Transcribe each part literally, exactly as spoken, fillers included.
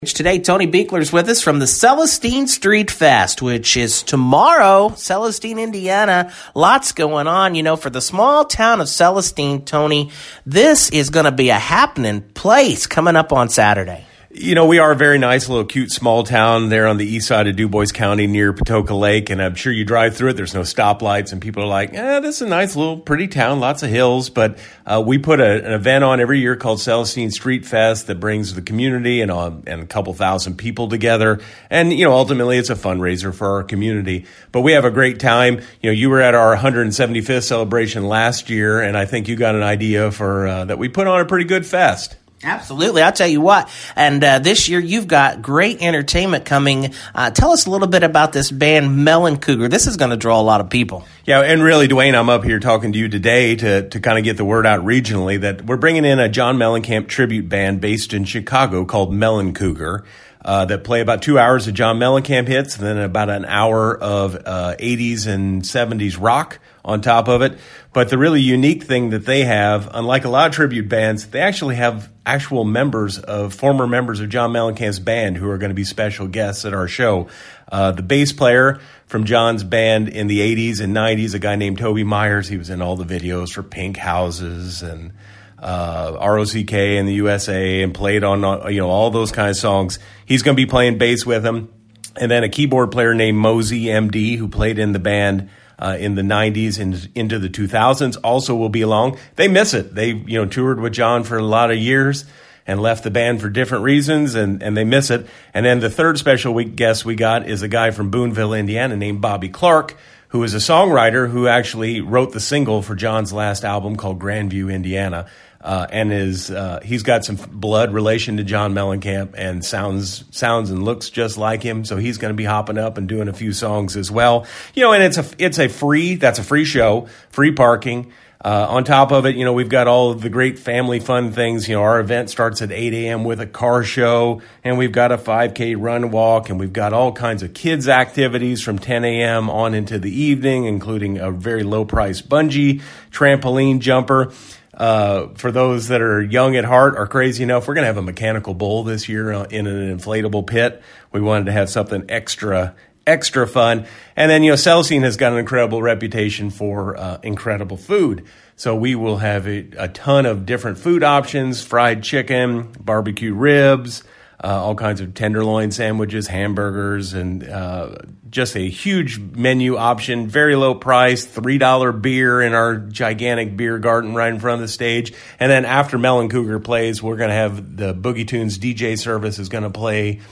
Today, Tony Beekler's with us from the Celestine Street Fest, which is tomorrow, Celestine, Indiana. Lots going on. You know, for the small town of Celestine, Tony, this is going to be a happening place coming up on Saturday. You know, we are a very nice little cute small town there on the east side of DuBois County near Patoka Lake, and I'm sure you drive through it. There's no stoplights, and people are like, eh, this is a nice little pretty town, lots of hills. But uh, we put a, an event on every year called Celestine Street Fest that brings the community and, uh, and a couple thousand people together. And, you know, ultimately it's a fundraiser for our community. But we have a great time. You know, you were at our one hundred seventy-fifth celebration last year, and I think you got an idea for uh, that we put on a pretty good fest. Absolutely. I'll tell you what. And uh, this year you've got great entertainment coming. Uh, tell us a little bit about this band, Melon Cougar. This is going to draw a lot of people. Yeah, and really, Dwayne, I'm up here talking to you today to, to kind of get the word out regionally that we're bringing in a John Mellencamp tribute band based in Chicago called Melon Cougar. Uh, that play about two hours of John Mellencamp hits, and then about an hour of uh, eighties and seventies rock on top of it. But the really unique thing that they have, unlike a lot of tribute bands, they actually have actual members of former members of John Mellencamp's band who are going to be special guests at our show. Uh, the bass player from John's band in the eighties and nineties, a guy named Toby Myers, he was in all the videos for Pink Houses and Uh, R O C K and the U S A and played on, you know, all those kind of songs. He's going to be playing bass with him. And then a keyboard player named Mosey M D, who played in the band uh, in the nineties and into the two thousands, also will be along. They miss it. They, you know, toured with John for a lot of years and left the band for different reasons, and, and they miss it. And then the third special week guest we got is a guy from Boonville, Indiana named Bobby Clark, who is a songwriter who actually wrote the single for John's last album called Grandview, Indiana. Uh, and is uh, he's got some blood relation to John Mellencamp and sounds sounds and looks just like him, so he's going to be hopping up and doing a few songs as well. You know, and it's a it's a free that's a free show, free parking. Uh, on top of it, you know, we've got all of the great family fun things. You know, our event starts at eight a.m. with a car show, and we've got a five K run walk, and we've got all kinds of kids activities from ten a.m. on into the evening, including a very low price bungee trampoline jumper. Uh, for those that are young at heart or crazy enough, we're going to have a mechanical bull this year uh, in an inflatable pit. We wanted to have something extra, extra fun. And then, you know, Celestine has got an incredible reputation for uh, incredible food. So we will have a, a ton of different food options, fried chicken, barbecue ribs, uh, all kinds of tenderloin sandwiches, hamburgers, and uh, just a huge menu option, very low price, three dollars beer in our gigantic beer garden right in front of the stage. And then after Melon Cougar plays, we're going to have the Boogie Tunes D J service is going to play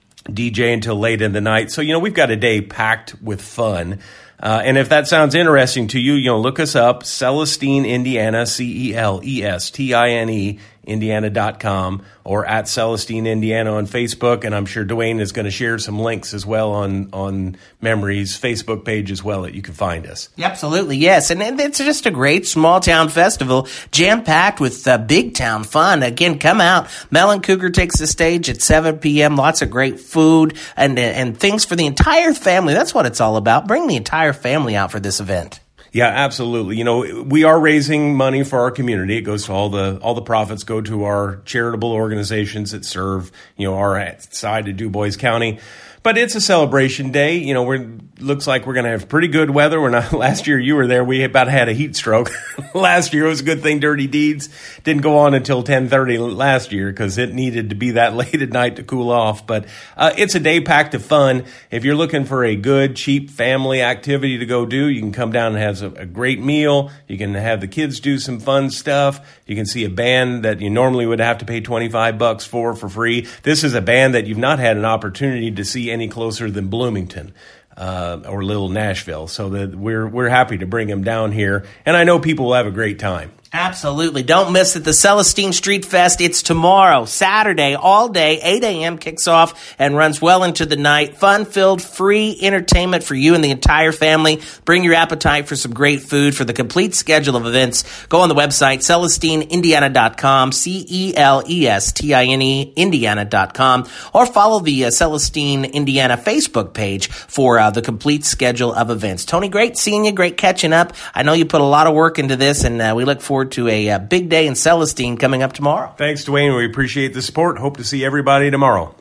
D J until late in the night. So, you know, we've got a day packed with fun. Uh, and if that sounds interesting to you, you know, look us up, Celestine, Indiana, C E L E S T I N E, Indiana dot com, or at Celestine, Indiana on Facebook. And I'm sure Dwayne is going to share some links as well on, on Memory's Facebook page as well that you can find us. Absolutely, yes. And it's just a great small town festival, jam-packed with uh, big town fun. Again, come out. Melon Cougar takes the stage at seven p.m. Lots of great food and, and things for the entire family. That's what it's all about. Bring the entire family out for this event. Yeah, absolutely. You know, we are raising money for our community. It goes to all the all the profits go to our charitable organizations that serve, you know, our side of DuBois County. But it's a celebration day. You know, we're looks like we're going to have pretty good weather. We're not. Last year you were there. We about had a heat stroke. Last year it was a good thing Dirty Deeds didn't go on until ten thirty last year because it needed to be that late at night to cool off. But uh, it's a day packed of fun. If you're looking for a good, cheap family activity to go do, you can come down and have a, a great meal. You can have the kids do some fun stuff. You can see a band that you normally would have to pay twenty-five bucks for for free. This is a band that you've not had an opportunity to see any closer than Bloomington uh, or Little Nashville. So that we're we're happy to bring them down here, and I know people will have a great time. Absolutely. Don't miss it. The Celestine Street Fest. It's tomorrow, Saturday, all day, eight a.m. kicks off and runs well into the night. Fun-filled, free entertainment for you and the entire family. Bring your appetite for some great food. For the complete schedule of events, go on the website, Celestine Indiana dot com, C E L E S T I N E, Indiana dot com, or follow the uh, Celestine Indiana Facebook page for uh, the complete schedule of events. Tony, great seeing you. Great catching up. I know you put a lot of work into this, and uh, we look forward to a, a big day in Celestine coming up tomorrow. Thanks, Dwayne. We appreciate the support. Hope to see everybody tomorrow.